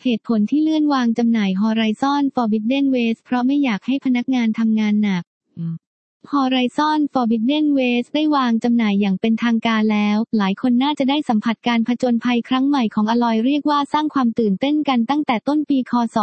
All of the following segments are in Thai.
เหตุผลที่เลื่อนวางจำหน่าย Horizon Forbidden West เพราะไม่อยากให้พนักงานทำงานหนักHorizon Forbidden West ได้วางจำหน่ายอย่างเป็นทางการแล้วหลายคนน่าจะได้สัมผัสการผจญภัยครั้งใหม่ของ Aloy เรียกว่าสร้างความตื่นเต้นกันตั้งแต่ต้นปีคศ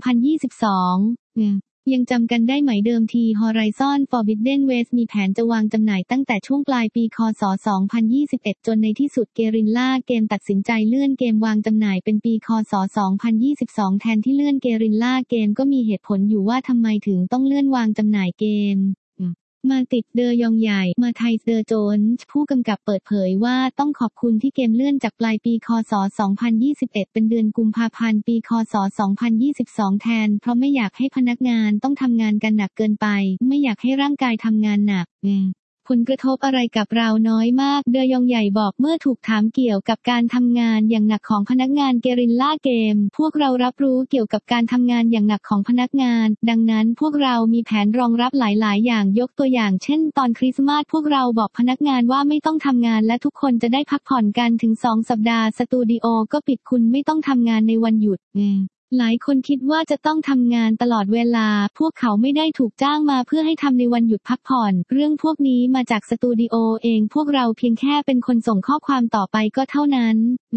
2022ยังจำกันได้ไหมเดิมที Horizon Forbidden West มีแผนจะวางจำหน่ายตั้งแต่ช่วงปลายปีคศ2021จนในที่สุด Guerrilla Games ตัดสินใจเลื่อนเกมวางจำหน่ายเป็นปีคศ2022แทนที่เลื่อน Guerrilla Games ก็มีเหตุผลอยู่ว่าทำไมถึงต้องเลื่อนวางจำหน่ายเกมมาติดเดอยองใหญ่มาไทเดอโจนส์ผู้กำกับเปิดเผยว่าต้องขอบคุณที่เกมเลื่อนจากปลายปีคศ2021เป็นเดือนกุมภาพันธ์ปีคศ2022แทนเพราะไม่อยากให้พนักงานต้องทำงานกันหนักเกินไปไม่อยากให้ร่างกายทำงานหนักผลกระทบอะไรกับเราน้อยมากเดอยองใหญ่บอกเมื่อถูกถามเกี่ยวกับการทำงานอย่างหนักของพนักงานเกริลล่าเกมพวกเรารับรู้เกี่ยวกับการทำงานอย่างหนักของพนักงานดังนั้นพวกเรามีแผนรองรับหลายๆอย่างยกตัวอย่างเช่นตอนคริสต์มาสพวกเราบอกพนักงานว่าไม่ต้องทำงานและทุกคนจะได้พักผ่อนกันถึง2 สัปดาห์สตูดิโอก็ปิดคุณไม่ต้องทำงานในวันหยุดหลายคนคิดว่าจะต้องทำงานตลอดเวลาพวกเขาไม่ได้ถูกจ้างมาเพื่อให้ทำในวันหยุดพักผ่อนเรื่องพวกนี้มาจากสตูดิโอเองพวกเราเพียงแค่เป็นคนส่งข้อความต่อไปก็เท่านั้น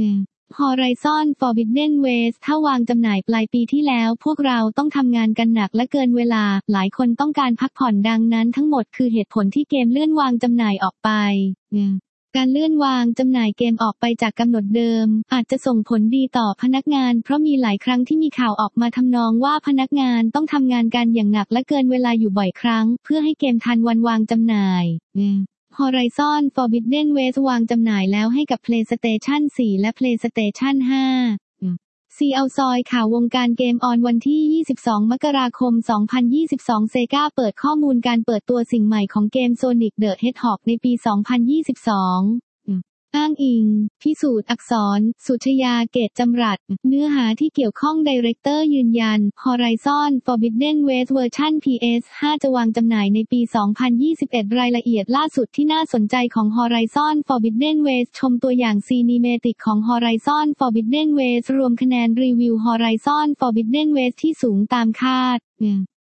Horizon Forbidden West ถ้าวางจำหน่ายปลายปีที่แล้วพวกเราต้องทำงานกันหนักและเกินเวลาหลายคนต้องการพักผ่อนดังนั้นทั้งหมดคือเหตุผลที่เกมเลื่อนวางจำหน่ายออกไปการเลื่อนวางจำหน่ายเกมออกไปจากกำหนดเดิมอาจจะส่งผลดีต่อพนักงานเพราะมีหลายครั้งที่มีข่าวออกมาทำนองว่าพนักงานต้องทำงานกันอย่างหนักและเกินเวลาอยู่บ่อยครั้งเพื่อให้เกมทันวันวางจำหน่าย Horizon Forbidden West วางจำหน่ายแล้วให้กับ PlayStation 4 และ PlayStation 5ซีเอาซอยข่าววงการเกมออนวันที่22 มกราคม 2022 เซกาเปิดข้อมูลการเปิดตัวสิ่งใหม่ของเกม Sonic the Hedgehog ในปี 2022 อ้างอิงพิสูจน์อักษรสุชยาเกตจำรัดเนื้อหาที่เกี่ยวข้องไดเรคเตอร์ยืนยัน Horizon Forbidden West เวอร์ชัน PS5 จะวางจำหน่ายในปี 2021 รายละเอียดล่าสุดที่น่าสนใจของ Horizon Forbidden West ชมตัวอย่างซีนิเมติกของ Horizon Forbidden West รวมคะแนนรีวิว Horizon Forbidden West ที่สูงตามคาด